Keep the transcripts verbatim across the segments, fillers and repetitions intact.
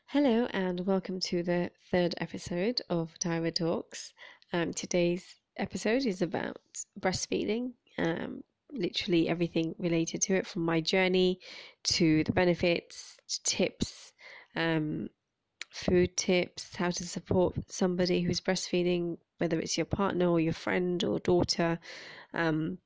Hello, and welcome to the third episode of Tyra Talks. Um, today's episode is about breastfeeding, um, literally everything related to it, from my journey to the benefits, to tips, um, food tips, how to support somebody who's breastfeeding, whether it's your partner or your friend or daughter, um,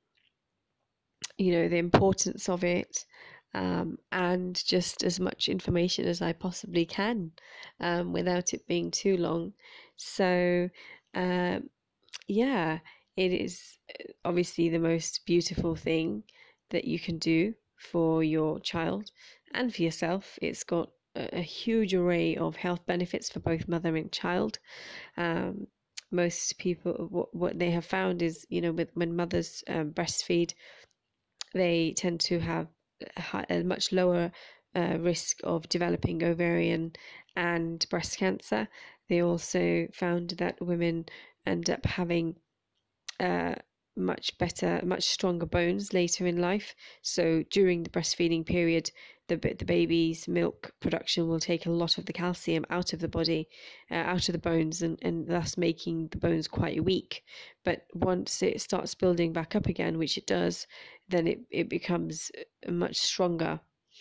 you know, the importance of it, um, and just as much information as I possibly can, um, without it being too long. So, um, yeah, it is uh, obviously the most beautiful thing that you can do for your child and for yourself. It's got a, a huge array of health benefits for both mother and child. Um, Most people, what, what they have found is, you know, with when mothers um, breastfeed, they tend to have a much lower uh, risk of developing ovarian and breast cancer. They also found that women end up having uh, much better, much stronger bones later in life. So during the breastfeeding period, the the baby's milk production will take a lot of the calcium out of the body, uh, out of the bones, and, and thus making the bones quite weak. But once it starts building back up again, which it does, then it, it becomes much stronger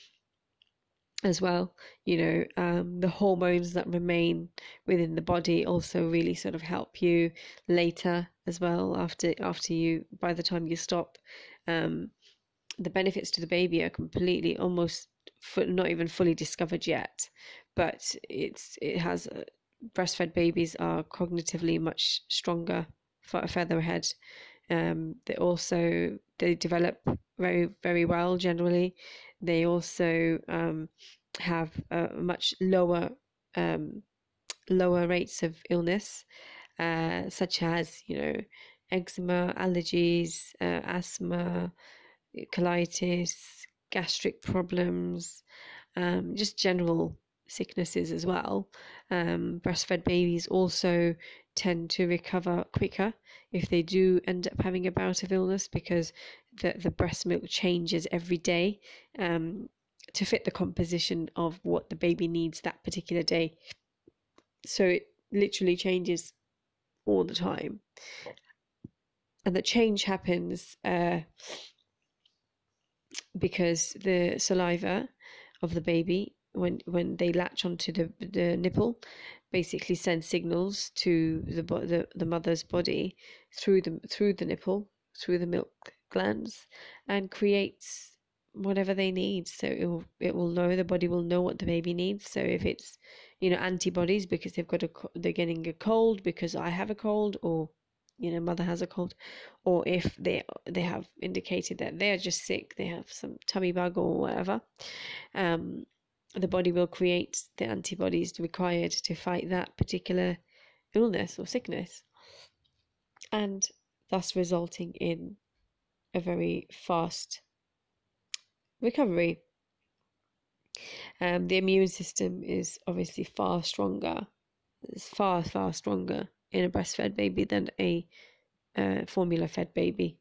as well. You know, um, the hormones that remain within the body also really sort of help you later as well, after after you by the time you stop. Um, the benefits to the baby are completely almost not even fully discovered yet, but it's it has uh, breastfed babies are cognitively much stronger, further ahead. Um, they also they develop very very well generally. They also um, have a much lower um, lower rates of illness, uh, such as, you know, eczema, allergies, uh, asthma, colitis, gastric problems, um, just general sicknesses as well. Um, breastfed babies also tend to recover quicker if they do end up having a bout of illness, because the, the breast milk changes every day, um, to fit the composition of what the baby needs that particular day. So it literally changes all the time. And the change happens uh, because the saliva of the baby, when when they latch onto the the nipple, basically sends signals to the the, the mother's body through the through the nipple, through the milk glands, and creates whatever they need. So it will it will know, the body will know what the baby needs. So if it's, you know, antibodies because they've got a they're getting a cold because I have a cold, or, you know, mother has a cold, or if they they have indicated that they're just sick, they have some tummy bug or whatever, um, the body will create the antibodies required to fight that particular illness or sickness, and thus resulting in a very fast recovery. Um, the immune system is obviously far stronger, it's far, far stronger in a breastfed baby than a uh, formula fed baby.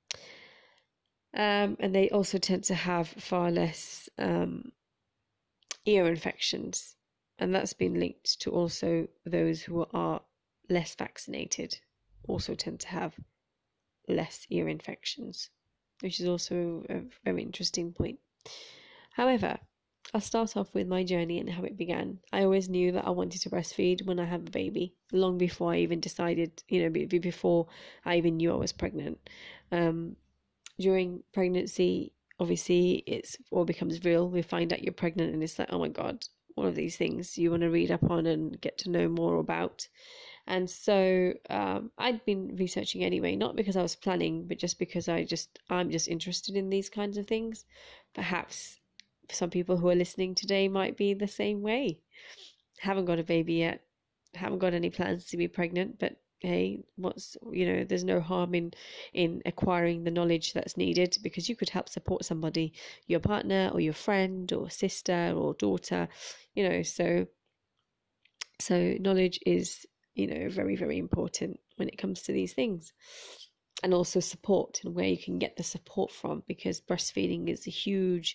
Um, and they also tend to have far less um, ear infections, and that's been linked to also those who are less vaccinated also tend to have less ear infections, which is also a very interesting point. However, I'll start off with my journey and how it began. I always knew that I wanted to breastfeed when I have a baby, long before I even decided, you know, before I even knew I was pregnant. Um, during pregnancy, obviously, it's all becomes real. We find out you're pregnant, and it's like, oh my God, one of these things you want to read up on and get to know more about. And so um, I'd been researching anyway, not because I was planning, but just because I just I'm just interested in these kinds of things. Perhaps some people who are listening today might be the same way. Haven't got a baby yet, haven't got any plans to be pregnant, but hey, what's, you know, there's no harm in in acquiring the knowledge that's needed, because you could help support somebody, your partner or your friend or sister or daughter, you know. So so knowledge is, you know, very, very important when it comes to these things. And also support, and where you can get the support from, because breastfeeding is a huge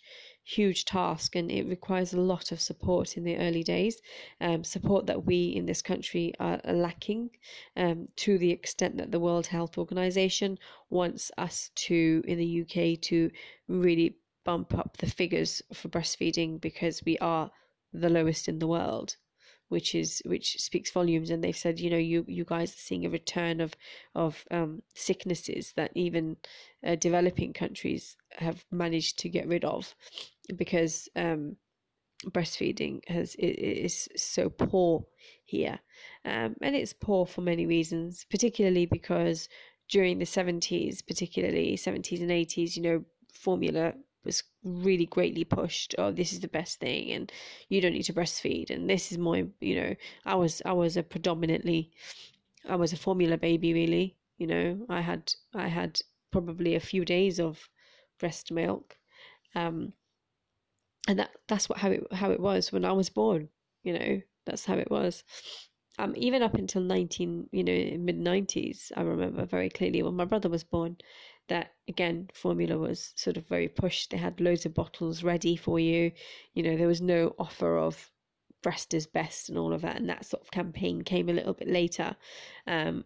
huge task, and it requires a lot of support in the early days, um, support that we in this country are lacking, um, to the extent that the World Health Organization wants us to, in the U K, to really bump up the figures for breastfeeding, because we are the lowest in the world, which is which speaks volumes. And they've said, you know, you you guys are seeing a return of of um, sicknesses that even uh, developing countries have managed to get rid of, because um, breastfeeding has is so poor here, um, and it's poor for many reasons, particularly because during the seventies, particularly seventies and eighties, you know, formula was really greatly pushed. Oh, this is the best thing, and you don't need to breastfeed, and this is more, you know, I was I was a predominantly I was a formula baby, really. You know, I had I had probably a few days of breast milk, um, and that that's what how it how it was when I was born. You know, that's how it was. Um, even up until nineteen, you know, mid nineties, I remember very clearly when my brother was born, that again formula was sort of very pushed. They had loads of bottles ready for you. You know, there was no offer of breast is best and all of that, and that sort of campaign came a little bit later, um,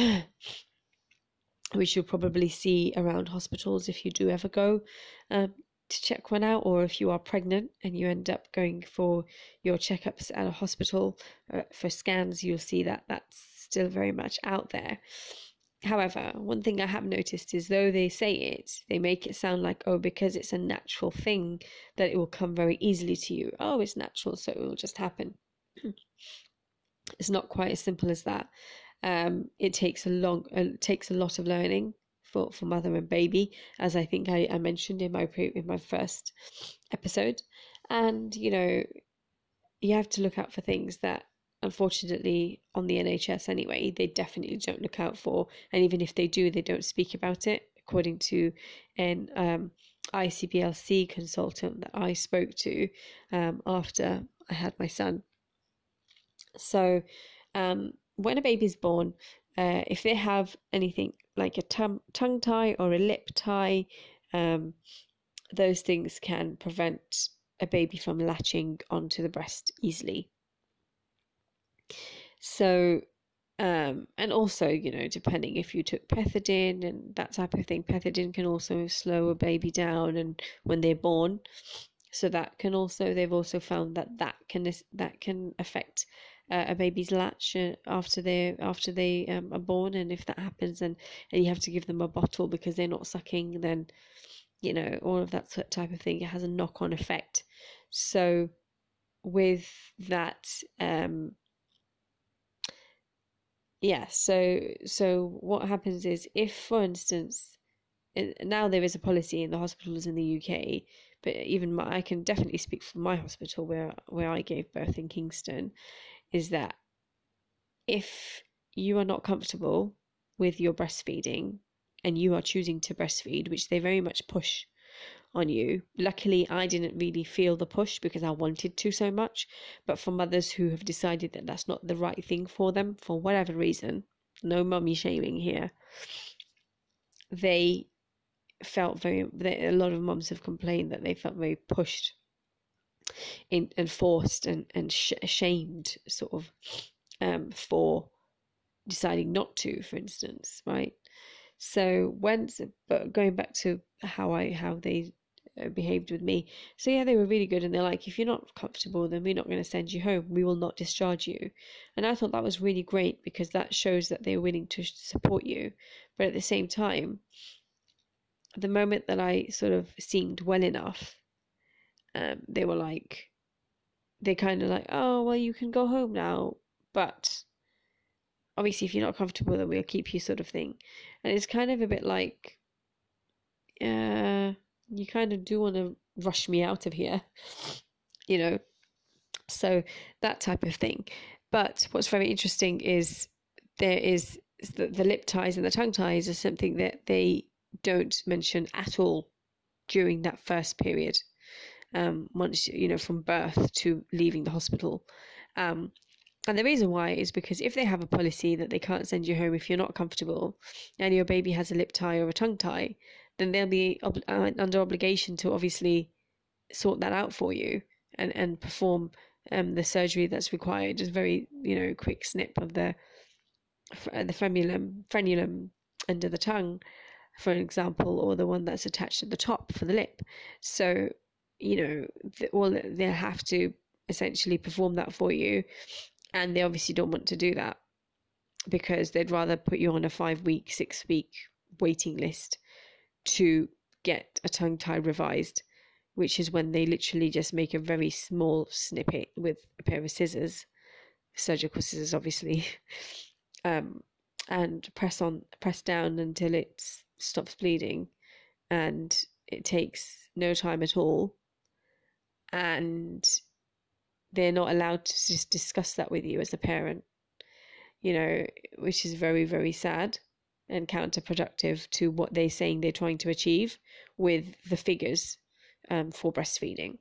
which you'll probably see around hospitals if you do ever go um, to check one out, or if you are pregnant and you end up going for your checkups at a hospital uh, for scans, you'll see that that's still very much out there. However, one thing I have noticed is, though they say it, they make it sound like, oh, because it's a natural thing, that it will come very easily to you. Oh, it's natural, so it will just happen. It's not quite as simple as that. Um, it takes a long, uh, takes a lot of learning for, for mother and baby, as I think I, I mentioned in my pre, in my first episode. And you know, you have to look out for things that, unfortunately, on the N H S anyway, they definitely don't look out for. And even if they do, they don't speak about it, according to an um, I C B L C consultant that I spoke to um, after I had my son. So um, when a baby's born, uh, if they have anything like a tum- tongue tie or a lip tie, um, those things can prevent a baby from latching onto the breast easily. So, um, and also, you know, depending if you took pethidine and that type of thing, pethidine can also slow a baby down and when they're born. So that can also, they've also found that that can that can affect uh, a baby's latch uh, after they after they um, are born. And if that happens, and and you have to give them a bottle because they're not sucking, then you know, all of that type of thing, it has a knock-on effect. So with that, um, yeah, so so what happens is, if, for instance, now there is a policy in the hospitals in the U K, but even my, I can definitely speak for my hospital where where I gave birth in Kingston, is that if you are not comfortable with your breastfeeding and you are choosing to breastfeed, which they very much push on you. Luckily, I didn't really feel the push because I wanted to so much. But for mothers who have decided that that's not the right thing for them, for whatever reason, no mummy shaming here, they felt very, they, a lot of mums have complained that they felt very pushed in, and forced and, and sh- ashamed, sort of, um, for deciding not to, for instance, right? So when, but going back to how I, how they behaved with me. So yeah, they were really good, and they're like, if you're not comfortable, then we're not going to send you home. We will not discharge you. And I thought that was really great, because that shows that they're willing to support you. But at the same time, the moment that I sort of seemed well enough, um, they were like, they kind of like, oh, well, you can go home now, but obviously if you're not comfortable, then we'll keep you, sort of thing. And it's kind of a bit like, uh, you kind of do want to rush me out of here, you know, so that type of thing. But what's very interesting is there is the, the lip ties and the tongue ties are something that they don't mention at all during that first period, um, once, you know, from birth to leaving the hospital. Um, and the reason why is because if they have a policy that they can't send you home if you're not comfortable and your baby has a lip tie or a tongue tie, then they'll be ob- uh, under obligation to obviously sort that out for you and, and perform um, the surgery that's required. Just very, you know, quick snip of the the frenulum, frenulum under the tongue, for example, or the one that's attached at the top for the lip. So, you know, the, all they'll have to essentially perform that for you, and they obviously don't want to do that because they'd rather put you on a five week, six week waiting list to get a tongue tie revised, which is when they literally just make a very small snippet with a pair of scissors, surgical scissors, obviously, um, and press on, press down until it stops bleeding, and it takes no time at all. And they're not allowed to just discuss that with you as a parent, you know, which is very, very sad and counterproductive to what they're saying they're trying to achieve with the figures um, for breastfeeding.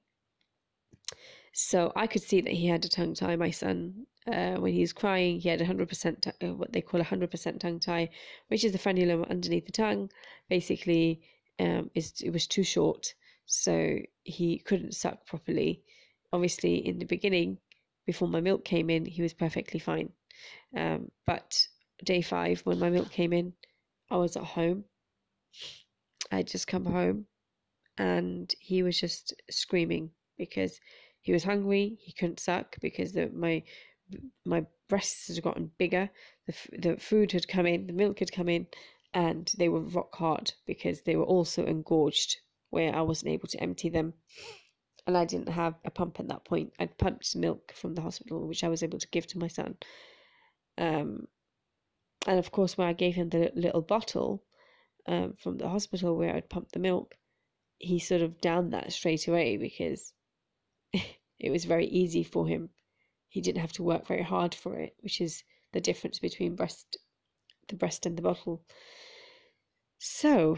So I could see that he had a tongue tie, my son. Uh, when he was crying, he had one hundred percent t- uh, what they call a one hundred percent tongue tie, which is the frenulum underneath the tongue. Basically, um, is it was too short, so he couldn't suck properly. Obviously, in the beginning, before my milk came in, he was perfectly fine. Um, but day five, when my milk came in, I was at home. I'd just come home, and he was just screaming because he was hungry. He couldn't suck because the, my my breasts had gotten bigger. The the food had come in, the milk had come in, and they were rock hard because they were also engorged where I wasn't able to empty them. And I didn't have a pump at that point. I'd pumped milk from the hospital, which I was able to give to my son. Um, and of course, when I gave him the little bottle um, from the hospital where I'd pumped the milk, he sort of downed that straight away because it was very easy for him. He didn't have to work very hard for it, which is the difference between breast, the breast and the bottle. So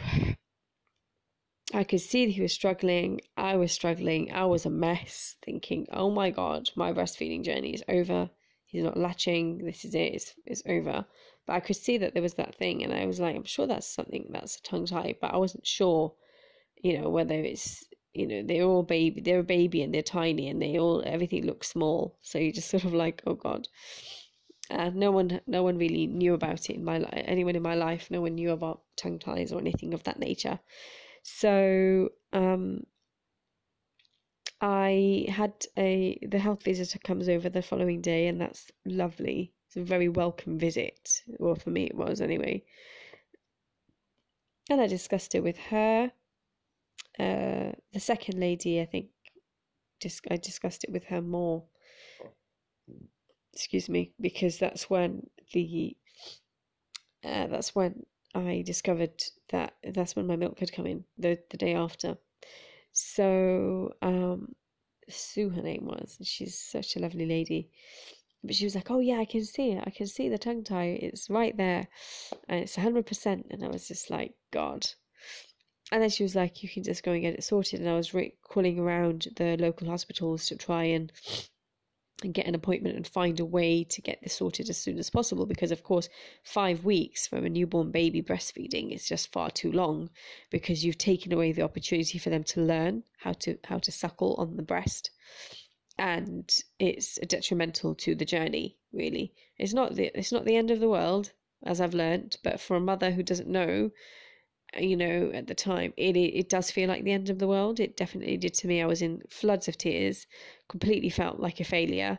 I could see that he was struggling. I was struggling. I was a mess, thinking, oh my God, my breastfeeding journey is over. He's not latching. This is it. It's, it's over. But I could see that there was that thing. And I was like, I'm sure that's something that's a tongue tie. But I wasn't sure, you know, whether it's, you know, they're all baby. They're a baby and they're tiny and they all, everything looks small. So you just sort of like, oh God. And no one, no one really knew about it in my life. Anyone in my life, no one knew about tongue ties or anything of that nature. So um, I had a the health visitor comes over the following day, and that's lovely. It's a very welcome visit. Well, for me it was anyway. And I discussed it with her. Uh, the second lady, I think, just I discussed it with her more. Excuse me, because that's when the uh, that's when I discovered that that's when my milk had come in the the day after. So um, Sue, her name was, and she's such a lovely lady. But she was like, "Oh yeah, I can see it. I can see the tongue tie. It's right there, and it's a hundred percent." And I was just like, "God." And then she was like, "You can just go and get it sorted." And I was re- calling around the local hospitals to try and and get an appointment and find a way to get this sorted as soon as possible, because of course five weeks from a newborn baby breastfeeding is just far too long, because you've taken away the opportunity for them to learn how to how to suckle on the breast, and it's detrimental to the journey. Really, it's not the it's not the end of the world, as I've learned, but for a mother who doesn't know, you know, at the time, it it does feel like the end of the world. It definitely did to me. I was in floods of tears, completely felt like a failure,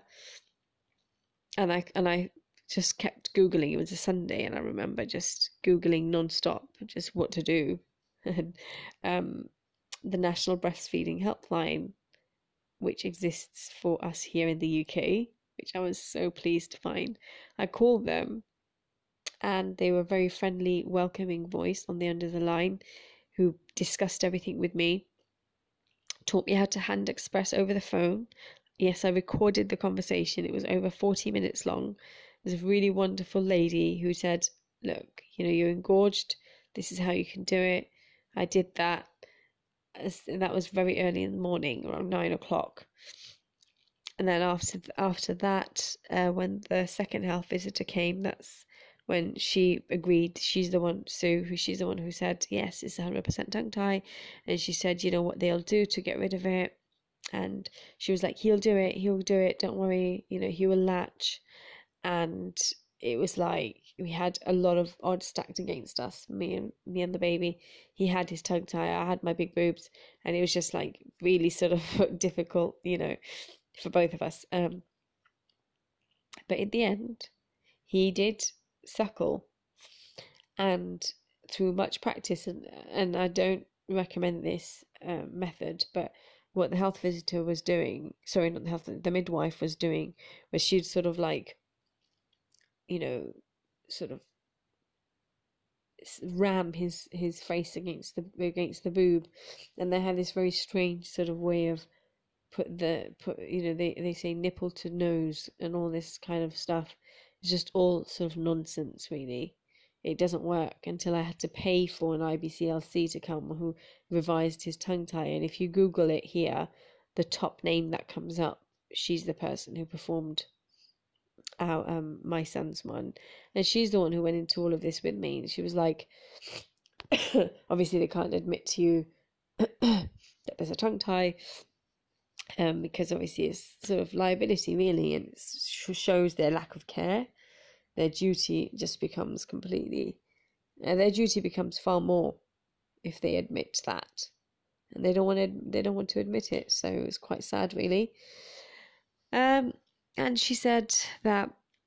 and I and I just kept googling. It was a Sunday, and I remember just googling nonstop, just what to do. And um, the National Breastfeeding Helpline, which exists for us here in the U K, which I was so pleased to find. I called them, and they were a very friendly, welcoming voice on the end of the line who discussed everything with me, taught me how to hand express over the phone. Yes, I recorded the conversation. It was over forty minutes long. There's a really wonderful lady who said, "Look, you know, you're engorged. This is how you can do it." I did that. And that was very early in the morning, around nine o'clock. And then after after that, uh, when the second health visitor came, that's when she agreed. She's the one, Sue, who she's the one who said, yes, it's a one hundred percent tongue tie. And she said, you know what they'll do to get rid of it? And she was like, he'll do it, he'll do it, don't worry, you know, he will latch. And it was like we had a lot of odds stacked against us, me and me and the baby. He had his tongue tie, I had my big boobs, and it was just like really sort of difficult, you know, for both of us. Um, but in the end, he did suckle, and through much practice, and and I don't recommend this uh, method, but what the health visitor was doing, sorry, not the health, the midwife was doing, was she'd sort of like, you know, sort of ram his his face against the against the boob, and they have this very strange sort of way of put the put you know they they say nipple to nose and all this kind of stuff. It's just all sort of nonsense, really. It doesn't work, until I had to pay for an I B C L C to come who revised his tongue tie. And if you Google it here, the top name that comes up, she's the person who performed our um my son's one, and she's the one who went into all of this with me. And she was like, obviously they can't admit to you that there's a tongue tie, um because obviously it's sort of liability, really, and it shows their lack of care. Their duty just becomes completely uh, their duty becomes far more if they admit that, and they don't want to they don't want to admit it. So it's quite sad, really. Um and she said that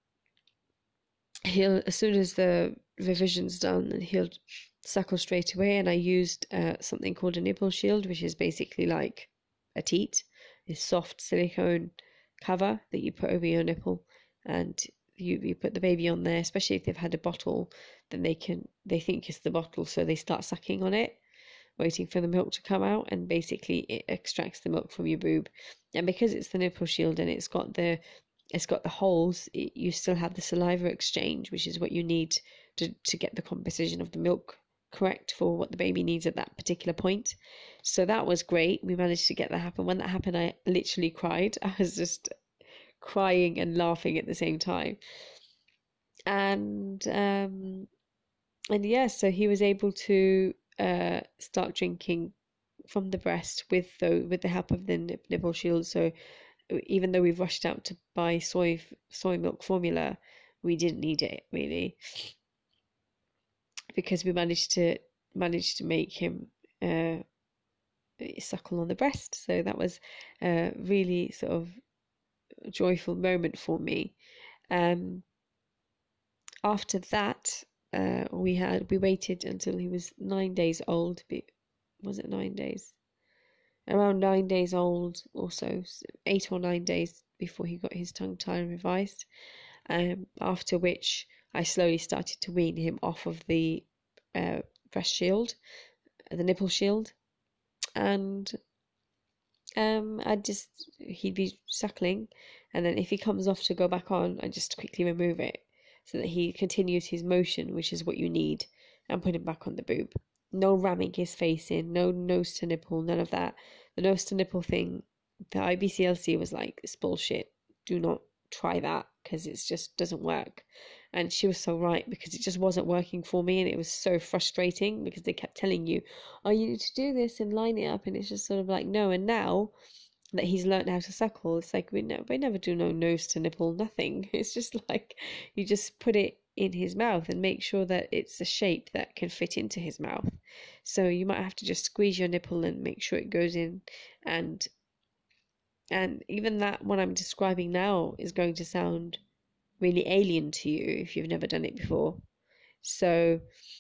he'll, as soon as the revision's done, and he'll suckle straight away. And I used uh, something called a nipple shield, which is basically like a teat, this soft silicone cover that you put over your nipple, and you, you put the baby on there. Especially if they've had a bottle, then they can they think it's the bottle, so they start sucking on it, waiting for the milk to come out, and basically it extracts the milk from your boob. And because it's the nipple shield and it's got the it's got the holes, it, you still have the saliva exchange, which is what you need to, to get the composition of the milk correct for what the baby needs at that particular point. So that was great. We managed to get that happen. When that happened, I literally cried. I was just crying and laughing at the same time. And um and yeah, so he was able to uh start drinking from the breast with the with the help of the nipple shield. So even though we've rushed out to buy soy soy milk formula, we didn't need it, really, because we managed to managed to make him uh, suckle on the breast. So that was a really sort of joyful moment for me. Um, after that, uh, we had we waited until he was nine days old. Was it nine days? Around nine days old, or so, eight or nine days before he got his tongue tie revised. Um, after which I slowly started to wean him off of the uh, breast shield, the nipple shield, and um, I just he'd be suckling, and then if he comes off to go back on, I just quickly remove it so that he continues his motion, which is what you need, and put him back on the boob. No ramming his face in, no nose to nipple, none of that. The nose to nipple thing, the I B C L C was like, it's bullshit. Do not try that, because it just doesn't work. And she was so right, because it just wasn't working for me, and it was so frustrating because they kept telling you, oh, you need to do this and line it up, and it's just sort of like, no. And now that he's learned how to suckle, it's like we never, we never do no nose to nipple, nothing. It's just like you just put it in his mouth and make sure that it's a shape that can fit into his mouth. So you might have to just squeeze your nipple and make sure it goes in, and and even that what I'm describing now is going to sound really alien to you if you've never done it before. So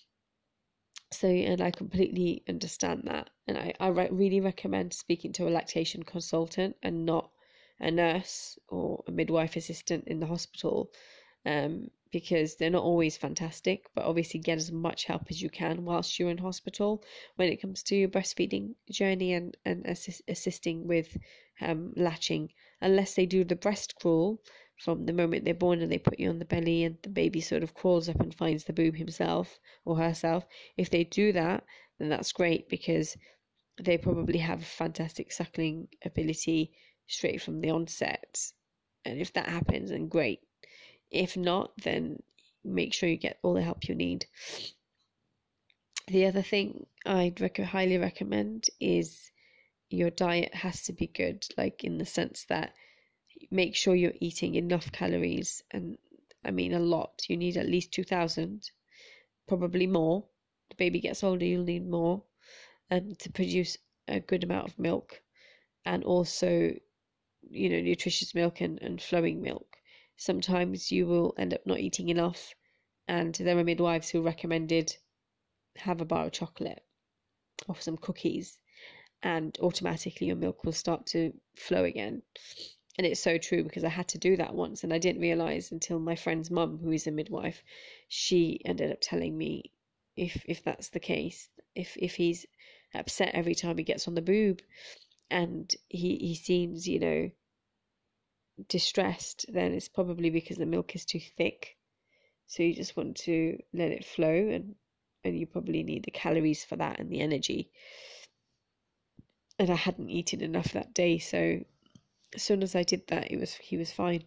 so and I completely understand that, and I, I really recommend speaking to a lactation consultant and not a nurse or a midwife assistant in the hospital, um, because they're not always fantastic. But obviously get as much help as you can whilst you're in hospital when it comes to your breastfeeding journey, and, and assist, assisting with um, latching, unless they do the breast crawl from the moment they're born and they put you on the belly and the baby sort of crawls up and finds the boob himself or herself. If they do that, then that's great, because they probably have fantastic suckling ability straight from the onset. And if that happens, then great. If not, then make sure you get all the help you need. The other thing I'd rec- highly recommend is your diet has to be good, like in the sense that make sure you're eating enough calories, and I mean a lot. You need at least two thousand, probably more. The baby gets older, you'll need more, and to produce a good amount of milk, and also, you know, nutritious milk and, and flowing milk. Sometimes you will end up not eating enough, and there are midwives who recommended have a bar of chocolate or some cookies, and automatically your milk will start to flow again. And it's so true, because I had to do that once and I didn't realize until my friend's mum, who is a midwife, she ended up telling me, if if that's the case, if if he's upset every time he gets on the boob and he he seems, you know, distressed, then it's probably because the milk is too thick. So you just want to let it flow, and and you probably need the calories for that and the energy. And I hadn't eaten enough that day, so as soon as I did that, it was he was fine.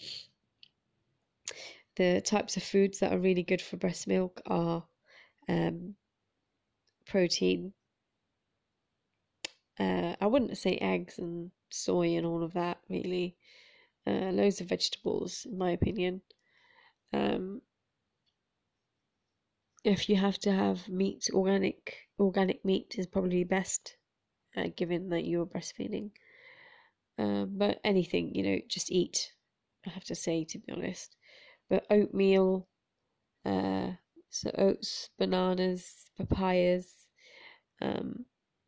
The types of foods that are really good for breast milk are um, protein. Uh, I wouldn't say eggs and soy and all of that, really. Uh, loads of vegetables, in my opinion. Um, if you have to have meat, organic organic meat is probably best, uh, given that you're breastfeeding. Um, but anything, you know, just eat, I have to say, to be honest. But oatmeal, uh, so oats, bananas, papayas, um,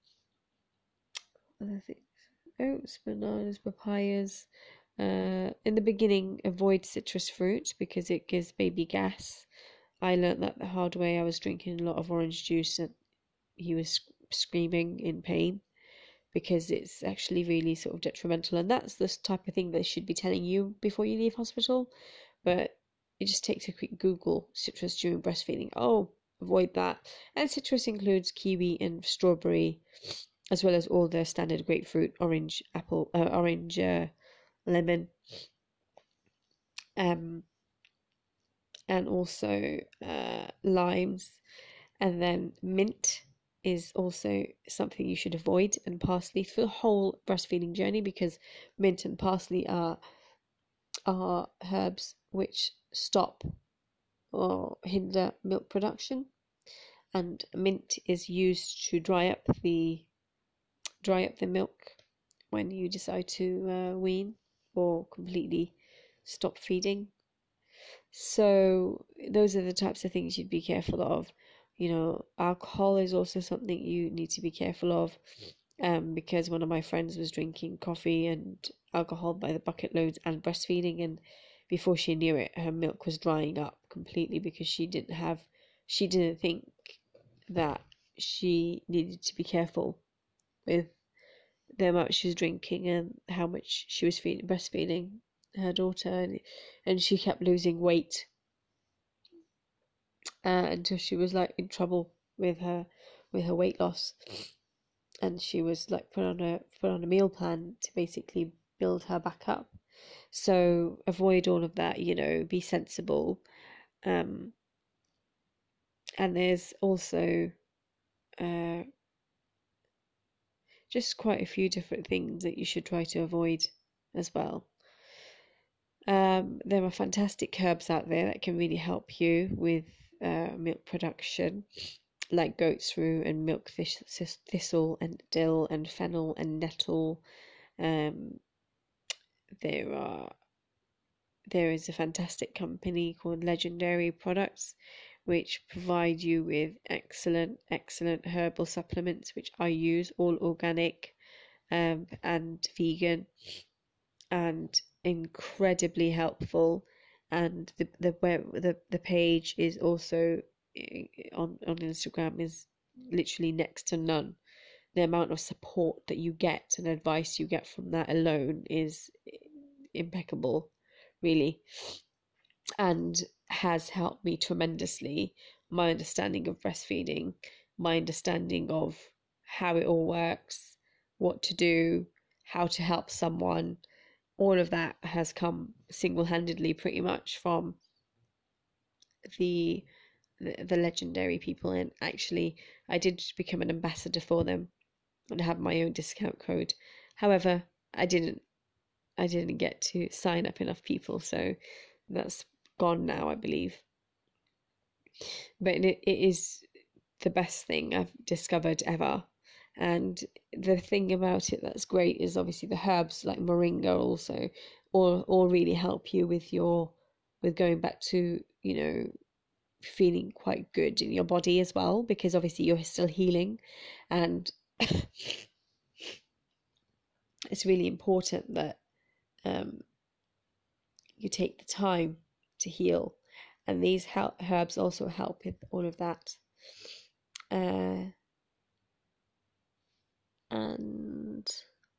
other things, oats, bananas, papayas. Uh, in the beginning, avoid citrus fruit because it gives baby gas. I learnt that the hard way. I was drinking a lot of orange juice and he was screaming in pain because it's actually really sort of detrimental. And that's the type of thing they should be telling you before you leave hospital. But it just takes a quick Google, citrus during breastfeeding. Oh, avoid that. And citrus includes kiwi and strawberry, as well as all the standard grapefruit, orange, apple, uh, orange, uh, lemon, um, and also uh, limes. And then mint is also something you should avoid, and parsley for the whole breastfeeding journey, because mint and parsley are are herbs which stop or hinder milk production. And mint is used to dry up the dry up the milk when you decide to uh, wean or completely stop feeding. So those are the types of things you'd be careful of. You know, alcohol is also something you need to be careful of, um, because one of my friends was drinking coffee and alcohol by the bucket loads and breastfeeding, and before she knew it, her milk was drying up completely because she didn't have, she didn't think that she needed to be careful with the amount she was drinking and how much she was feeding, breastfeeding her daughter, and, and she kept losing weight uh, until she was like in trouble with her with her weight loss, and she was like put on a put on a meal plan to basically build her back up. So avoid all of that, you know, be sensible. Um, and there's also uh, just quite a few different things that you should try to avoid as well. Um, there are fantastic herbs out there that can really help you with uh, milk production, like goat's rue and milk thistle and dill and fennel and nettle. Um, there are there is a fantastic company called Legendary Products, which provide you with excellent, excellent herbal supplements, which I use, all organic um, and vegan, and incredibly helpful. And the the web the, the page is also on on Instagram is literally next to none. The amount of support that you get and advice you get from that alone is impeccable, really, and has helped me tremendously. My understanding of breastfeeding, my understanding of how it all works, what to do, how to help someone, all of that has come single-handedly pretty much from the, the the legendary people. And actually I did become an ambassador for them and have my own discount code. However, I didn't I didn't get to sign up enough people, so that's gone now, I believe. But it, it is the best thing I've discovered ever. And the thing about it that's great is obviously the herbs like moringa also all all really help you with your with going back to, you know, feeling quite good in your body as well, because obviously you're still healing, and it's really important that um, you take the time to heal, and these herbs also help with all of that. Uh, and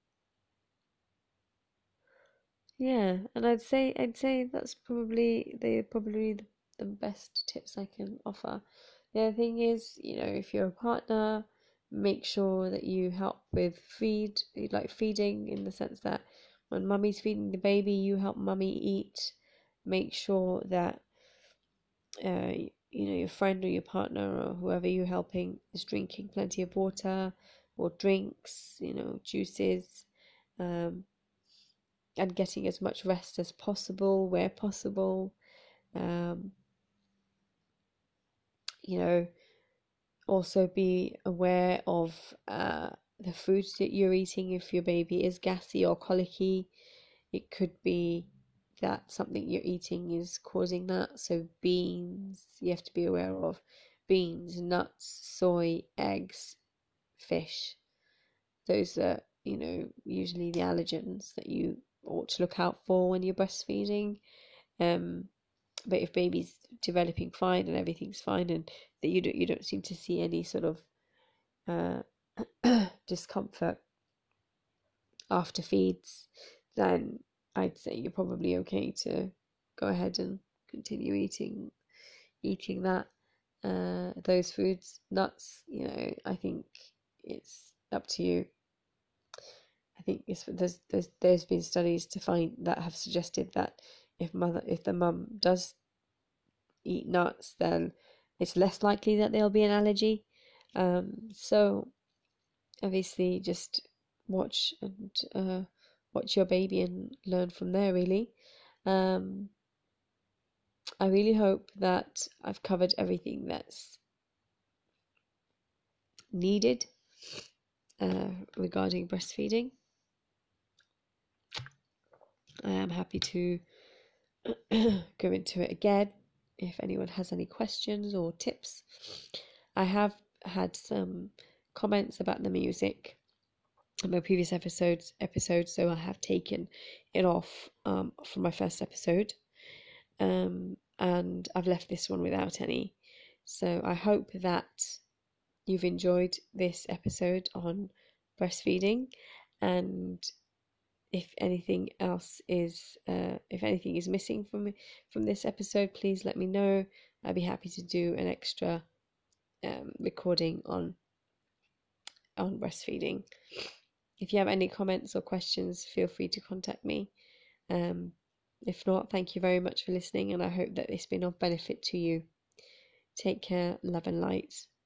yeah, and I'd say I'd say that's probably they're probably the, the best tips I can offer. The other thing is, you know, if you're a partner, make sure that you help with feed, like feeding, in the sense that when mummy's feeding the baby, you help mummy eat. Make sure that uh, you know, your friend or your partner or whoever you're helping is drinking plenty of water or drinks, you know, juices. Um, and getting as much rest as possible where possible. Um, you know, also be aware of uh, the foods that you're eating. If your baby is gassy or colicky, it could be that something you're eating is causing that. So beans, you have to be aware of beans, nuts, soy, eggs, fish. Those are, you know, usually the allergens that you ought to look out for when you're breastfeeding. Um, but if baby's developing fine and everything's fine, and that you don't you don't seem to see any sort of uh, discomfort after feeds, then I'd say you're probably okay to go ahead and continue eating eating that uh, those foods. Nuts, you know, I think it's up to you. I think it's, there's there's there's been studies to find that have suggested that if mother if the mum does eat nuts, then it's less likely that there'll be an allergy. Um, so obviously, just watch and uh, watch your baby and learn from there. Really, um, I really hope that I've covered everything that's needed uh, regarding breastfeeding. I am happy to go into it again if anyone has any questions or tips. I have had some comments about the music in my previous episodes episodes, so I have taken it off um, from my first episode, um, and I've left this one without any. So I hope that you've enjoyed this episode on breastfeeding, and if anything else is uh, if anything is missing from from this episode, please let me know. I'd be happy to do an extra um, recording on on breastfeeding. If you have any comments or questions, feel free to contact me. Um, if not, thank you very much for listening, and I hope that it's been of benefit to you. Take care, love and light.